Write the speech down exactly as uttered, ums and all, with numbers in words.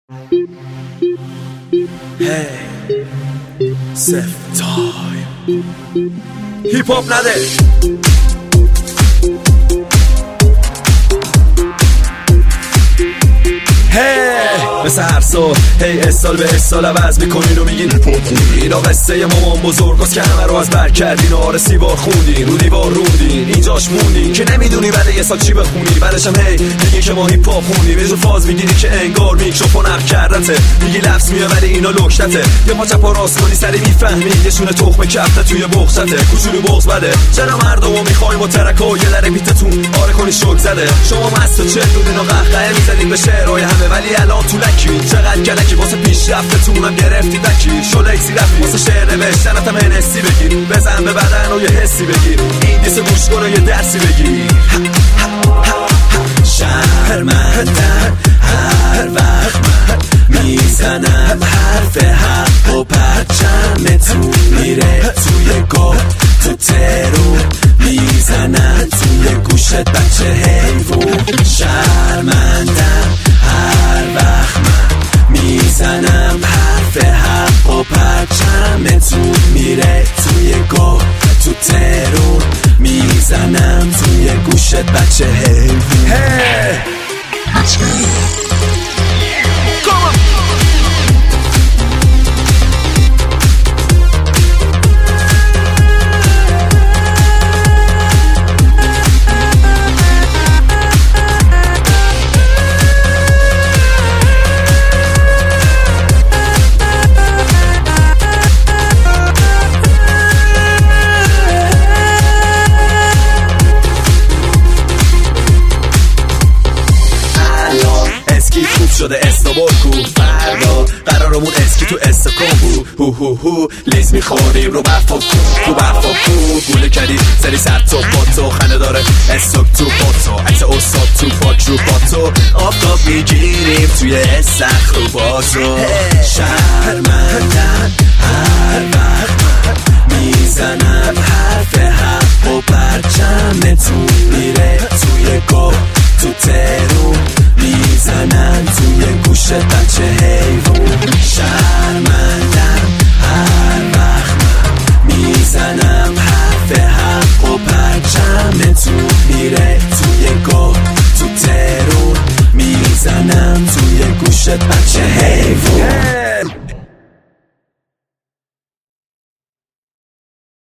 Hey, Sef time. Hip hop nade. Hey, مثل هر سال هی hey, سال به سال عوض میکنین و میگین اینا قصه مامان بزرگاست که همه رو از بر کردین و آرسی بار خوندین رو دیوار روندین اینجاش موندین که نمیدونی بعد یه سال چی بخونی. بعدش هم هی میگی که ما هیپ هاپ خوندیم، یه جور فاز میگیری که انگار میکروفون عقل کردته، میگی لفظ میاد ولی اینا لکشته، یه پا چپ و راست کنی سری میفهمی یه شونه تخم کفته توی بغضته، کوچولو بغض بده چرا مردمو میخوایم با ترکا یه در بیتتون آره کنی شوک زده. شما مست و چه دودین و قهقه میزدین به شعرهای همه ولی الان تو لکی چقدر گلکی واسه پیشرفتتون هم گرفتی دکی شلکسی رفتی واسه شعر نوشتنت هم انسی بگیر، بزن به بدن و یه حسی بگیر، این دیسه گوش کن و یه درسی بگیر. شرمندم هر وقت من میزنم حرف حق و پرچم تو میره توی گل تو ترون میزنم توی گوشت بچه حیوون. شرمندم هر وقت من میزنم حرف حق و پرچم تو میره توی گل تو ترون میزنم توی گوشت بچه حیوون. Hey! Come on! شده استابورکو فردا قرارمون اسکی تو استکامبو هو هو هو لیز میخوریم رو برفا کو تو برفا کو گوله کردی سری سر تو باتو خنده داره استوک تو باتو عکس استاد تو پاک رو باتو آفتاب میگیریم توی استخ رو باتو. شرمندم هر وقت میزنم حرف حق و پرچم تو میره توی گل تو ترون میزنم توی گوشت بچه حیوون. شرمندم هر وقت من میزنم حرف حق و پرچم تو میره توی گل تو ترون میزنم توی گوشت بچه حیوون.